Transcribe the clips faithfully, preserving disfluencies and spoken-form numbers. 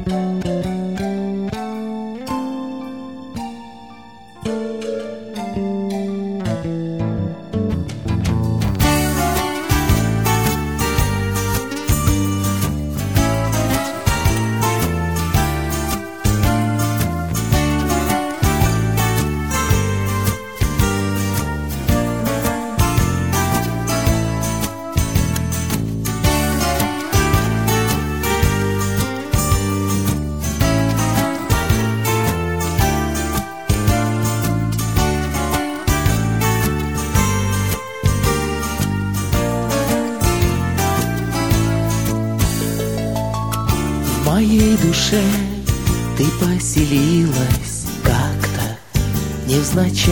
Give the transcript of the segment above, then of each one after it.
В моей душе ты поселилась как-то невзначай.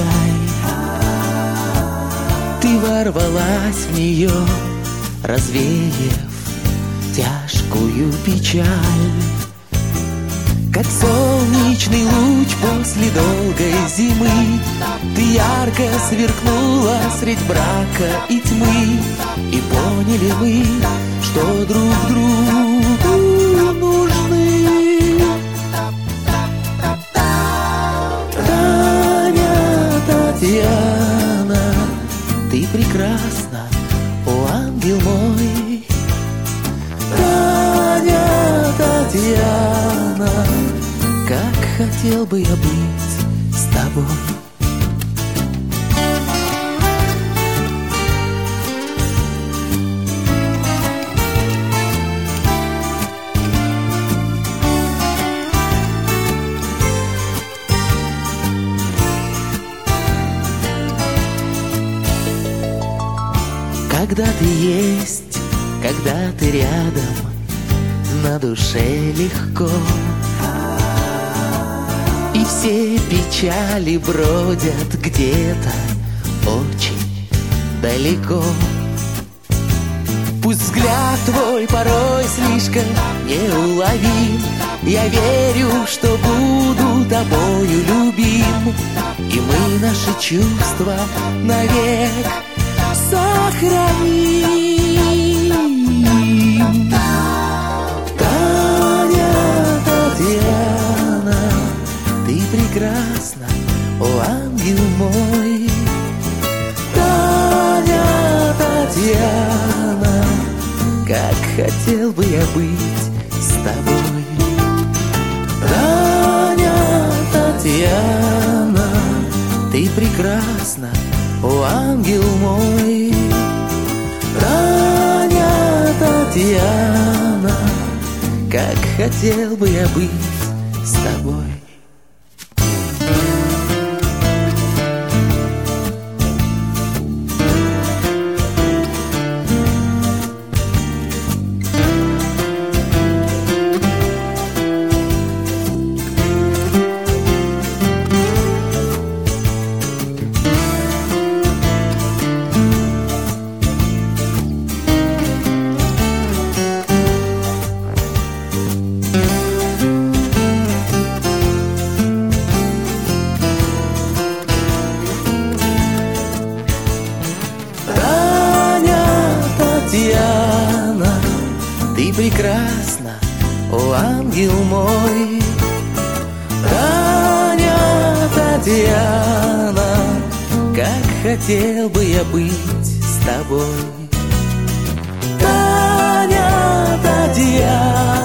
Ты ворвалась в нее, развеяв тяжкую печаль. Как солнечный луч после долгой зимы, ты ярко сверкнула средь брака и тьмы. И поняли мы, что друг другу нужны. Таня, Татьяна, ты прекрасна, о ангел мой. Таня, Татьяна, как хотел бы я быть с тобой. Когда ты есть, когда ты рядом, на душе легко. И все печали бродят где-то очень далеко. Пусть взгляд твой порой слишком неуловим, я верю, что буду тобою любим. И мы наши чувства навек сохраним. Таня, Татьяна, ты прекрасна, о ангел мой. Таня, Татьяна, как хотел бы я быть с тобой. Таня, Татьяна, ты прекрасна, о ангел мой. Таня, Татьяна, как хотел бы я быть с тобой. Татьяна, ты прекрасна, о ангел мой. Таня, Татьяна, как хотел бы я быть с тобой. Таня, Татьяна,